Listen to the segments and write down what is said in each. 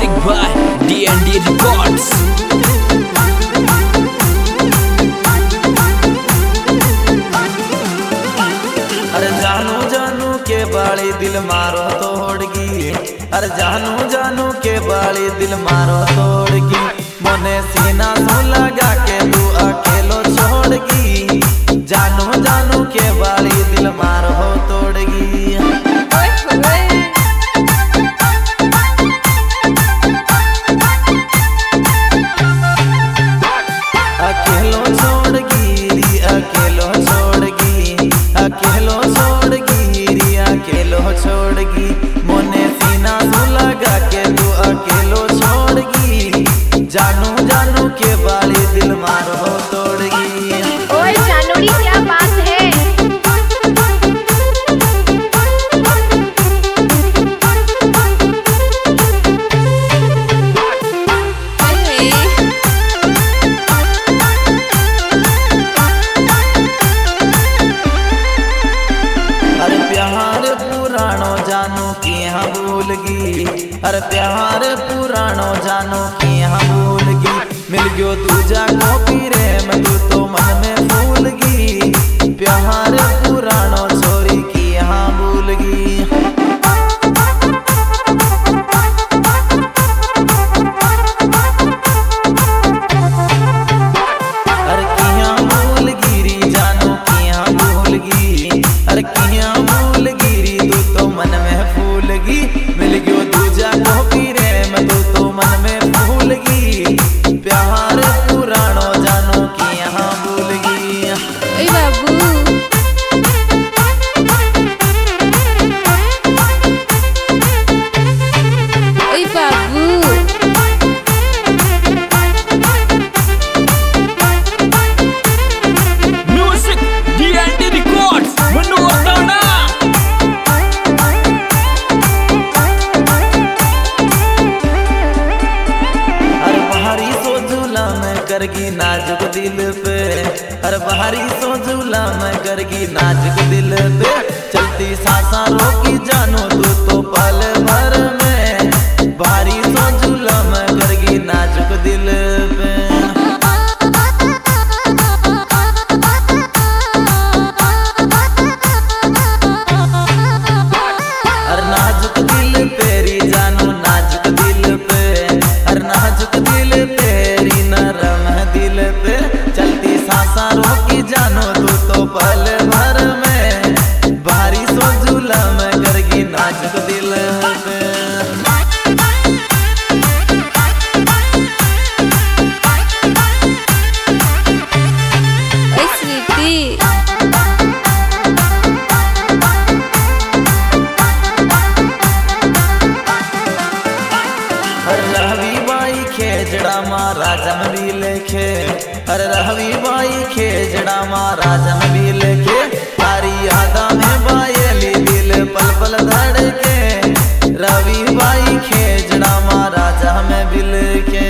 Music by D&D Records। अरे जानू जानू के बाली दिल मारो तोड़गी, अरे जानू जानू के बाली दिल मारो तोड़गी, मने सीना सो लगा के तू अकेलो छोड़गी। जानू जानू के बाली दिल मारो तोड़गी। अकेलो छोड़गी री अकेलो छोड़गी, अकेलो छोड़गी री अकेलो छोड़गी, मोने सीना सो लगा के तू अकेलो छोड़गी। जानू जानू के बाली दिल मारो तोड़गी। ओए जानूरी क्या बात है? अरे प्यार पुरानो जानू कि यहाँ भूलगी, अरे प्यार पुरानो जानू कि यहाँ भूलगी, मिल गयो दूजा को प्रेम तू तो मन में भूलगी। प्यार पुरानो छोरी कि यहाँ भूलगी। अरे किया भूलगी री जानू कि यहाँ भूलगी, अरे किया भूलगी री तू तो मन में भूलगी, मिल गयो दूजा को प्रेम तू तो मन में भूलगी। प्यार पुरानो जानू कि यहाँ भूलगी। ओए बाबू ओए बाबू Music D&D Records Menurutana। अरे बाहरी सो झूला में करगी नाजुक दिल पे, अरे बाहरी सो झूला में करगी नाजुक दिल पे, चलती सांसा रोकी जानू तू तो पल भर में। बाहरी सो झूला में करगी नाजुक दिल पे। अरे नाजुक दिल पेरी जानू नाजुक दिल पे, अरे नाजुक दिल पेरी नरम है दिल पे, चलती सांसा रोकी जानू तू तो पल भर में। भारी सो झूला में करगी नाजुक दिल पे। ओए स्वीटी अरे रहवी बाई खेजड़ा महाराजम भी लेखे, अरे रहवी बाई खेजड़ा महाराजम भी लेखे, तारी यादा में बायली दिल पल पल धड़के। रवि बाई खेजड़ा महाराजा में भी लेखे।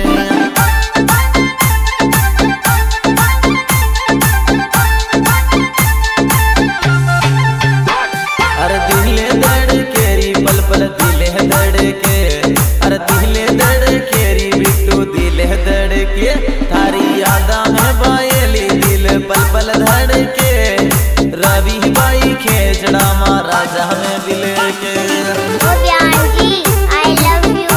अरे दिले धड़के री पल पल दिले धड़के, अरे दिले धड़के री बिट्टू दिले धड़के, थारी यादा में बायली दिल पल पल धड़के। रवि बाई खेजड़ा महाराजा में दिल के। ओ बयान जी आई लव यू।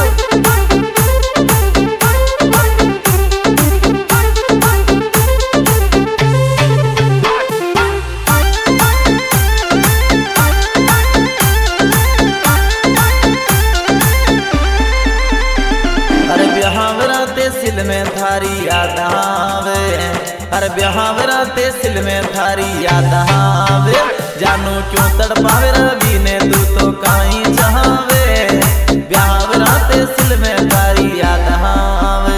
अरे ब्याहवराते सिल में थारी याद आवे, अरे ब्याहवराते सिल में थारी याद आवे, जानू क्यों तड़पावे रवि ने तू तो काई चाहवे। ब्याहवराते सिल में थारी याद आवे।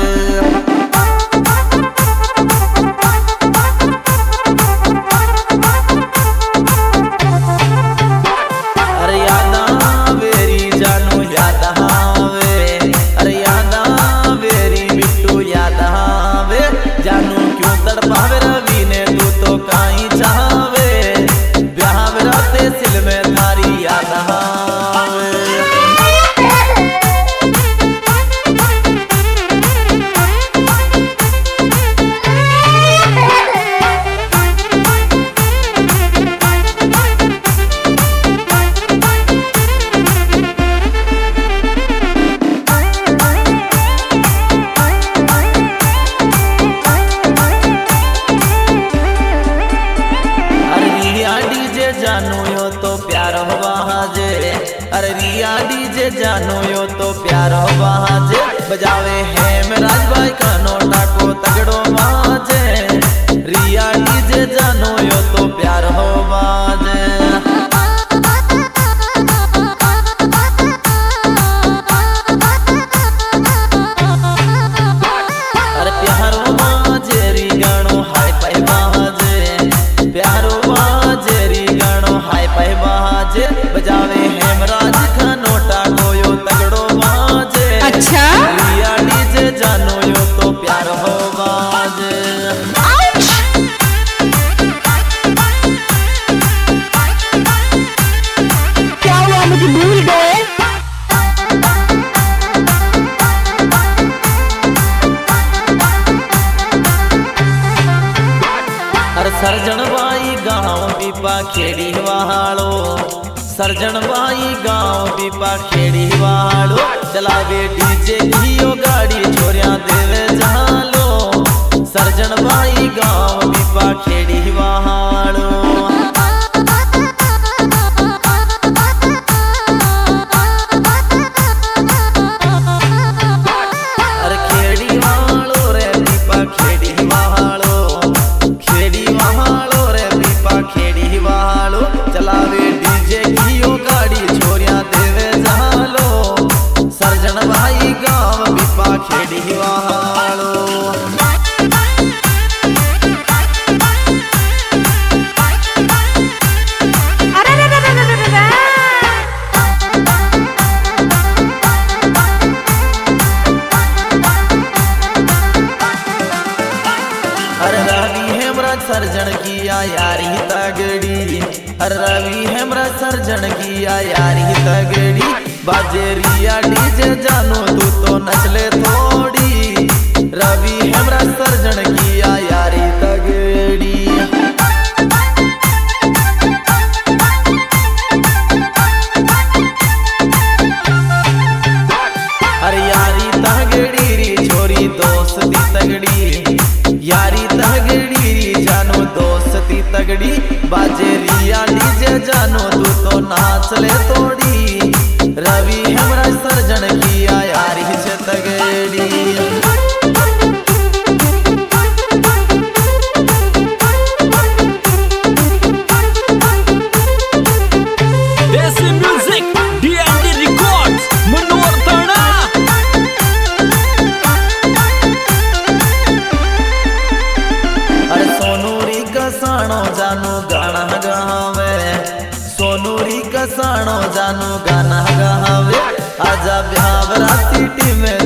अरे याद आवे री जानू याद आवे, अरे याद आवे री बिट्टू याद आवे, जानू क्यों तड़पावे रवि ने तू तो काई चाहवे। ब्याहवराते सिल में थारी याद आवे। रिया डीजे जानो यो तो प्यारो बाजे बजावे हेमराज भाई का नोटा को तगड़ो बाजे रिया डीजे जानो यो तो प्यारो बाजे अरे प्यारो बाजे री गानो हाय पाई बाजे प्यारो बाजे री गानो हाय पाई बाजे बजावे हेमराज का नोटा को यो तगड़ो बाजे अच्छा रिया डीजे जानो यो तो प्यार हो बाजे क्या हुआ मुझे भूल गए। अरे सर्जन बाई गाँव पीपा खेड़ी वालो सर्जन बाई गाँव पीपा खेड़ी वालो चलावे डीजे घियो गाड़ी छोरिया देवे जालो सर्जन बाई गाँव पीपा खेड़ी वालो अरे खेड़ी वालो रे पीपा खेड़ी वालो खेड़ी वालो रे पीपा खेड़ी वालो चलावे डीजे घियो गाड़ी छोरिया देवे जालो सर्जन भाई गाँव पीपा खेड़ी वालो अरे रवि हेमराज सर्जन किया यारी तगड़ी अरे रवि हेमराज सर्जन किया यारी तगड़ी बाजे रिया डीजे जानो तू तो नचले थोड़ी रवि हेमराज सर्जन किया यारी तगड़ी अरे यारी तगड़ी री छोरी दोस्ती तगड़ी यारी तगड़ी री जानो दोस्ती तगड़ी बाजे रिया डीजे जानो तू तो नाच ले तोड़ी रवि हेमराज सर्जन किया यारी से तगड़ी देसी म्यूजिक DND रिकॉर्ड्स मनोरताना। अरे सोनूरी कसाणो जानो गाना गावे सोनूरी कसाणो जानो गाना गावे आजा ब्याह राती टीम